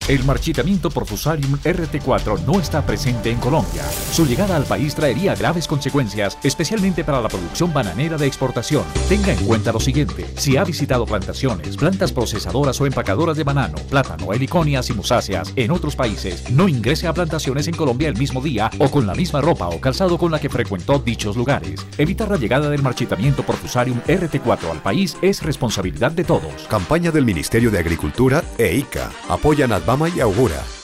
El marchitamiento por Fusarium RT4 no está presente en Colombia. Su llegada al país traería graves consecuencias, especialmente para la producción bananera de exportación. Tenga en cuenta lo siguiente: si ha visitado plantaciones, plantas procesadoras o empacadoras de banano, plátano, heliconias y musáceas en otros países, no ingrese a plantaciones en Colombia el mismo día o con la misma ropa o calzado con la que frecuentó dichos lugares. Evitar la llegada del marchitamiento por Fusarium RT4 al país es responsabilidad de todos. Campaña del Ministerio de Agricultura e ICA. Apoyan Advama y Augura.